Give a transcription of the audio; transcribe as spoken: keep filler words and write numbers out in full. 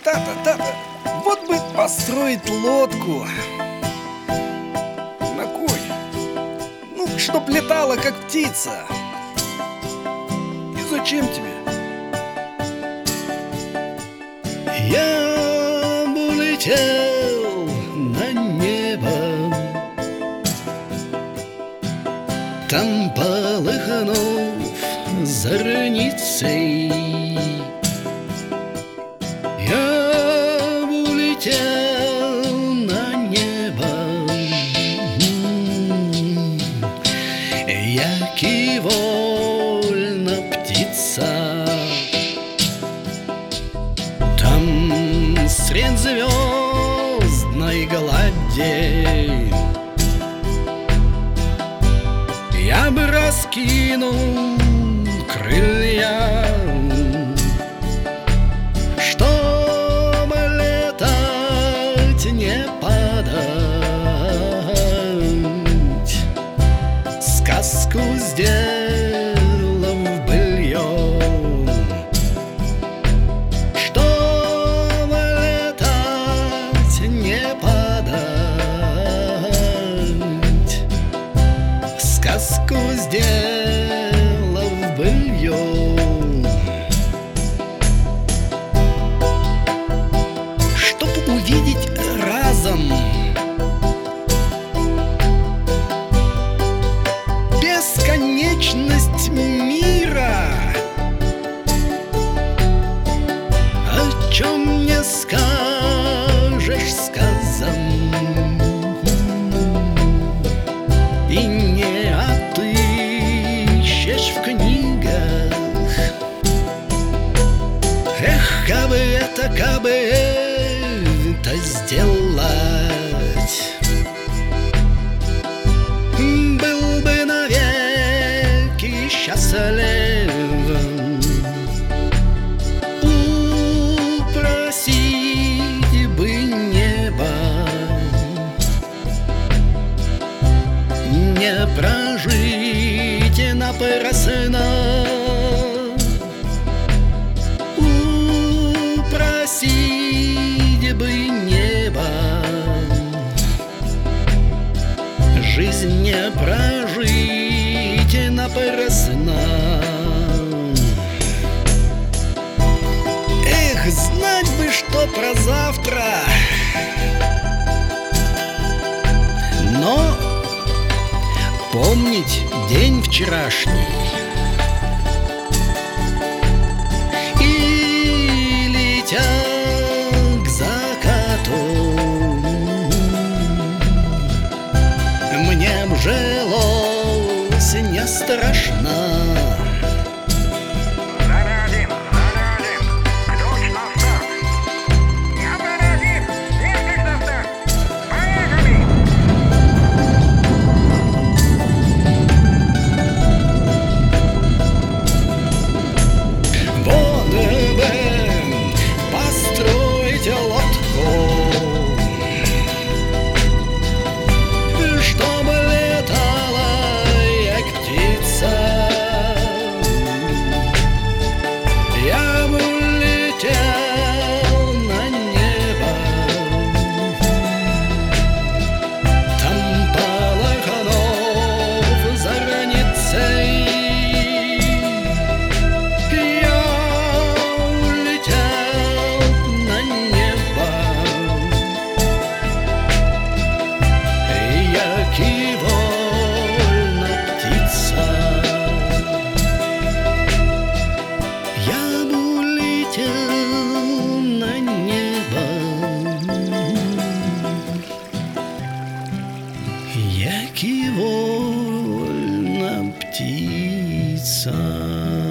Тата, тата, вот бы построить лодку. На кой? Ну, чтоб летала, как птица. И зачем тебе? Я бы летел на небо, там полыхнув зорницей, я бы улетел на небо, яки вольна птица. Там средь звездной глади я бы раскинул крылья, чтобы летать, не падать, сказку сделав быльем, чтобы летать, не падать, сказку сделав быльем. Чтоб увидеть разом бесконечность мира, о чем не скажешь сказом и не отыщешь в книгах. Эх, кабы это, кабы это сделать, был бы навеки счастлив. Упросить бы небо не прожить напрасно, упросить бы небо жизнь не прожить напрасно. Эх, знать бы, что про завтра, но помнить день вчерашний и, летя к закату, мне б жилось не страшно. Зарядим, зарядим, ключ на старт. Я зарядим, несколько на старт. Поехали! Вот бы построить лодку, чтобы летала, як птица. Я бы улетел на небо, там полыхнув зорницей, я улетел на небо, яки вольна птица. Я бы улетел на небо, яки вольна птица.